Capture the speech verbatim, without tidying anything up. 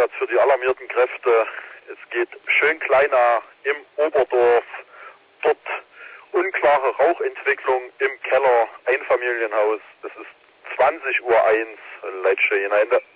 Einsatz für die alarmierten Kräfte. Es geht schön kleiner im Oberdorf. Dort unklare Rauchentwicklung im Keller, Einfamilienhaus. Es ist zwanzig Uhr eins, Leitstelle hinein.